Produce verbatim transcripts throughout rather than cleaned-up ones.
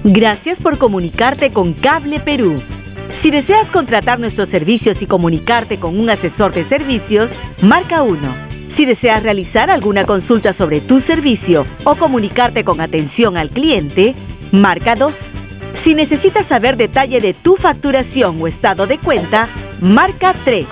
Gracias por comunicarte con Cable Perú. Si deseas contratar nuestros servicios y comunicarte con un asesor de servicios, marca uno. Si deseas realizar alguna consulta sobre tu servicio o comunicarte con atención al cliente, marca dos. Si necesitas saber detalle de tu facturación o estado de cuenta, marca tres.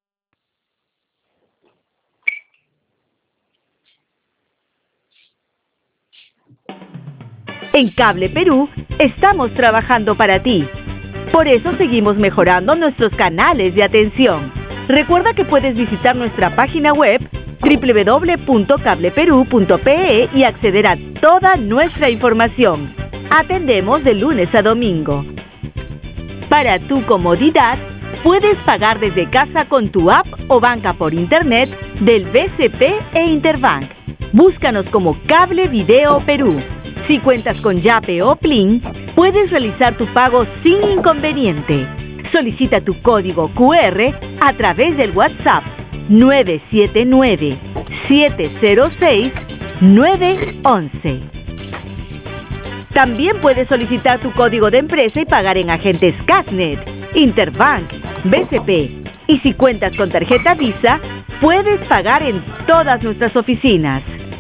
En Cable Perú estamos trabajando para ti. Por eso seguimos mejorando nuestros canales de atención. Recuerda que puedes visitar nuestra página web doble u doble u doble u punto cable perú punto pe e y acceder a toda nuestra información. Atendemos de lunes a domingo. Para tu comodidad, puedes pagar desde casa con tu app o banca por internet del B C P e Interbank. Búscanos como Cable Video Perú. Si cuentas con Yape o Plin, puedes realizar tu pago sin inconveniente. Solicita tu código cu erre a través del WhatsApp nueve siete nueve, siete cero seis, nueve once. También puedes solicitar tu código de empresa y pagar en agentes Casnet, Interbank, B C P. Y si cuentas con tarjeta Visa, puedes pagar en todas nuestras oficinas.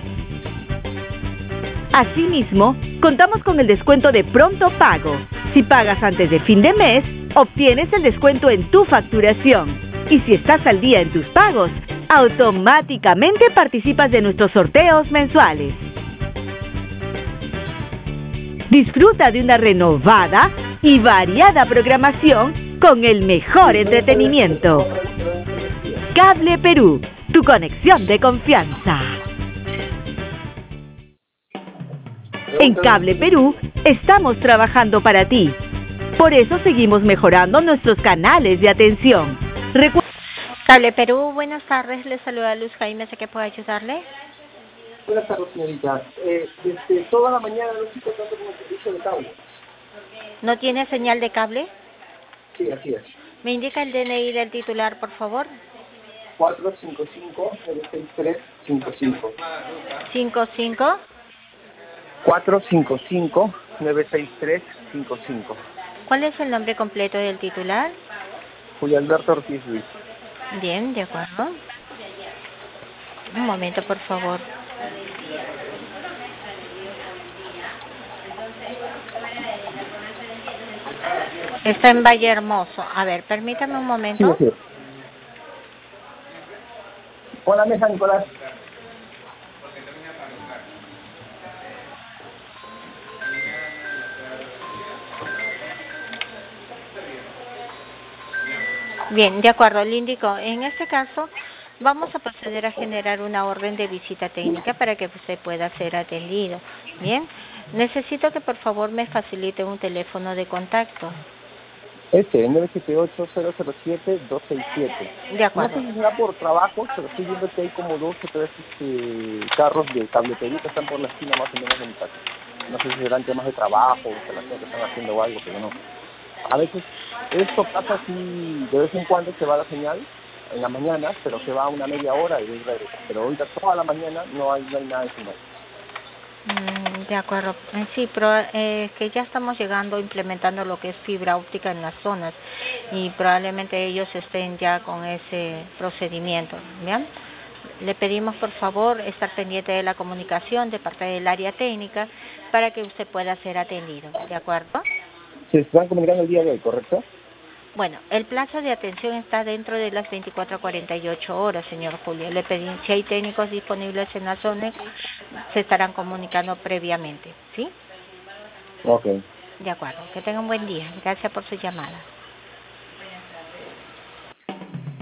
Asimismo, contamos con el descuento de pronto pago. Si pagas antes de fin de mes, obtienes el descuento en tu facturación. Y si estás al día en tus pagos, automáticamente participas de nuestros sorteos mensuales. Disfruta de una renovada y variada programación con el mejor entretenimiento. Cable Perú, tu conexión de confianza. En Cable Perú estamos trabajando para ti. Por eso seguimos mejorando nuestros canales de atención. Recu Cable Perú, buenas tardes. Les saluda Luz Jaime. ¿Sé que puedo ayudarle? Buenas tardes, señorita. Eh, desde toda la mañana no estoy contando con el servicio de cable. ¿No tiene señal de cable? Sí, así es. ¿Me indica el D N I del titular, por favor? cuatro cinco cinco, nueve seis tres, cinco cinco. ¿cinco cinco? cuatro cinco cinco, nueve seis tres, cinco cinco. ¿Cuál es el nombre completo del titular? Julio Alberto Ortiz Luis. Bien, de acuerdo. Un momento, por favor. Está en Valle Hermoso. A ver, permítame un momento. Sí, sí. Pon la mesa, Nicolás. Bien, de acuerdo, le indico. En este caso, vamos a proceder a generar una orden de visita técnica para que usted pueda ser atendido. Bien, necesito que por favor me facilite un teléfono de contacto. Este, nueve siete ocho, cero cero siete, dos seis siete. De acuerdo. No sé si será por trabajo, pero estoy viendo que hay como dos o tres este, carros de Cable Perú que están por la esquina más o menos de mi casa. No sé si serán temas de trabajo, instalación que están haciendo o algo, pero no. A veces esto pasa así, de vez en cuando se va la señal en la mañana, pero se va una media hora y regresa. Pero ahorita toda la mañana no hay, no hay nada de señal. Mm, de acuerdo, eh, sí, pero eh, que ya estamos llegando, implementando lo que es fibra óptica en las zonas y probablemente ellos estén ya con ese procedimiento, ¿bien? Le pedimos por favor estar pendiente de la comunicación de parte del área técnica para que usted pueda ser atendido, ¿de acuerdo? Se están comunicando el día de hoy, ¿correcto? Bueno, el plazo de atención está dentro de las veinticuatro a cuarenta y ocho horas, señor Julio. Le pedí, si hay técnicos disponibles en la zona, se estarán comunicando previamente, ¿sí? Ok. De acuerdo. Que tenga un buen día. Gracias por su llamada.